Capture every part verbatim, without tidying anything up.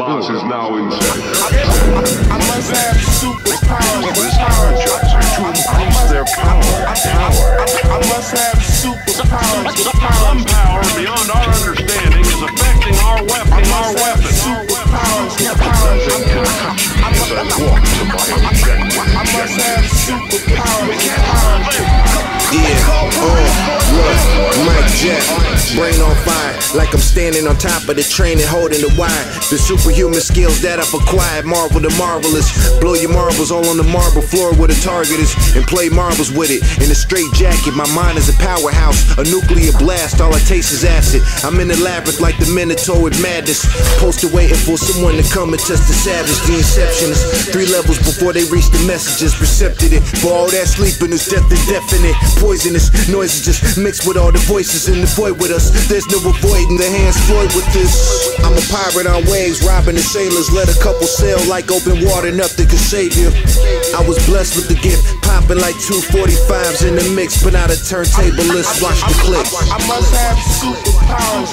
class is now in session. I must have superpowers. This energizer to increase their power. Power. I must have superpowers. Some power beyond our understanding is affecting our weapon. Our weapon. Superpowers. Nothing can touch me as I walk to my objective. I must have superpowers. Yeah, uh, look, mic check, brain on fire, like I'm standing on top of the train and holding the wire. The superhuman skills that I've acquired, marvel the marvelous. Blow your marbles all on the marble floor where the target is, and play marbles with it. In a straight jacket, my mind is a powerhouse, a nuclear blast, all I taste is acid. I'm in the labyrinth like the Minotaur with madness, posted waiting for someone to come and test the savage. The inception is three levels before they reach the messages, recepted it. For all that sleeping is death indefinite. Poisonous noises just mixed with all the voices in the void with us. There's no avoiding the hands Floyd with this. I'm a pirate on waves, robbing the sailors. Let a couple sail like open water, nothing could save you. I was blessed with the gift, popping like two forty-fives in the mix, but not a turntable. Let's watch the clip. I must have superpowers.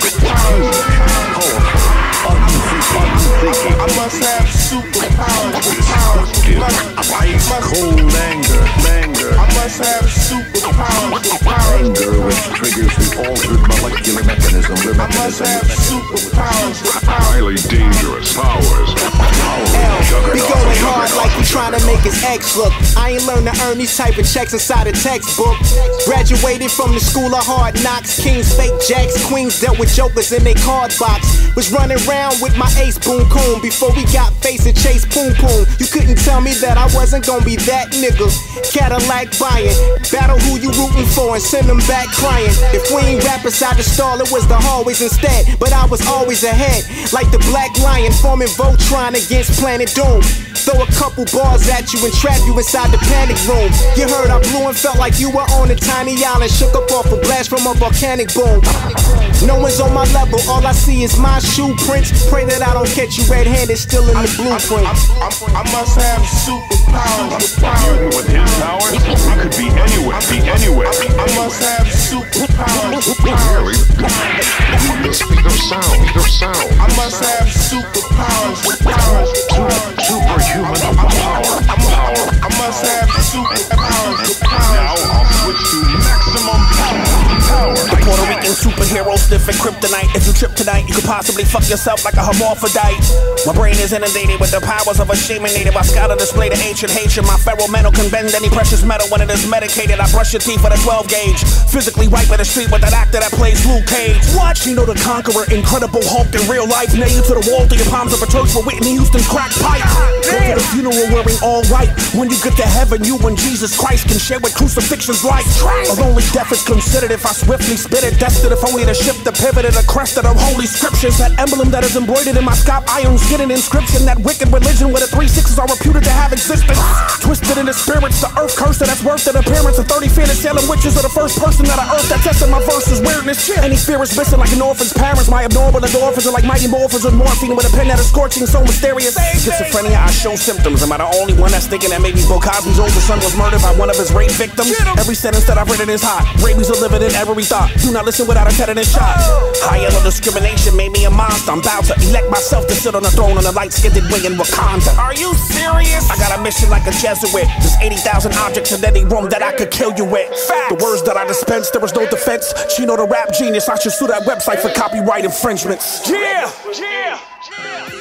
I must have superpowers. Ice cold anger, anger. I must have superpowers. Anger which triggers the altered molecular mechanism. The I must have superpowers. highly dangerous powers. L, we going hard like we trying to make his ex look. I ain't learned to earn these type of checks inside a textbook. Graduated from the school of hard knocks. Kings, fake jacks, queens dealt with jokers in their card box. Was running around with my ace boom coon before we got face and chase poom poom. You couldn't tell me that I wasn't gonna be that nigga. Cadillac buying, battle who you rooting for and send them back crying. If we ain't rap inside the stall, it was the hallways instead. But I was always ahead, like the Black Lion forming Voltron against Planet Doom. Throw a couple bars at you and trap you inside the panic room. You heard I blew and felt like you were on a tiny island, shook up off a blast from a volcanic boom. No one's on my level, all I see is my shoe prints. Pray that I don't catch you red-handed, still in the blueprint. I, I, I, I must have superpowers. Mutant with his powers, he could be anywhere, be anywhere. I must have superpowers. Really? The speed of sound, speed of sound. I must have superpowers. Superhuman power, power. I must have superpowers. Now I'll switch to maximum power. The Puerto Rican superhero sniffing kryptonite. If you trip tonight, you could possibly fuck yourself like a hermaphrodite. My brain is inundated with the powers of a shaman native. I scout and display the ancient hatred. My feral mental can bend any precious metal when it is medicated. I brush your teeth with a twelve gauge. Physically wipe in the street with that actor that plays Luke Cage. Watch, you know the conqueror, incredible Hulk in real life. Nail you to the wall through your palms of a church for Whitney Houston's crack pipe. Go to the funeral wearing all white. When you get to heaven, you and Jesus Christ can share what crucifixion's like. A lonely death is considered if I swiftly spit it. Destined if only to shift the pivot and a crest of the holy scriptures. That emblem that is embroidered in my scalp irons get an inscription. That wicked religion where the three sixes are reputed to have existence. Twisted in the spirits, the earth cursed that's worth an appearance. And thirty fearless Salem witches are the first person that I earthed that tested my verses. Weirdness shit. Any fear is missing like an orphan's parents. My abnormal endorphins are like mighty morphins with morphine with a pen that is scorching so mysterious. Schizophrenia, I show symptoms. Am I the only one that's thinking that maybe Bill Cosby's older son was murdered by one of his rape victims? Every sentence that I've written is hot. Rabies are living in every thought. Do not listen without a tetanus shot. High yellow discrimination made me a monster. I'm about to elect myself to sit on the throne on a light-skinned wing in Wakanda. Are you serious? I got a mission like a Jesuit. There's eighty thousand objects in any room that I could kill you with. Facts. The words that I dispense, there was no defense. Chino the rap genius, I should sue that website for copyright infringements. Yeah, yeah, yeah.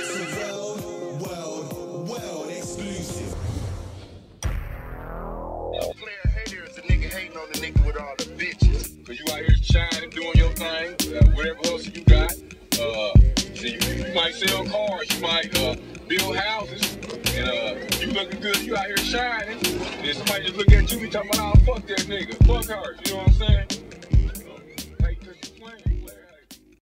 Cause you out here shining, doing your thing, uh, whatever hustle you got. Uh, so you, you might sell cars, you might uh, build houses, and uh, you looking good, you out here shining. And somebody just look at you and talking about, oh, fuck that nigga, fuck her, you know what I'm saying?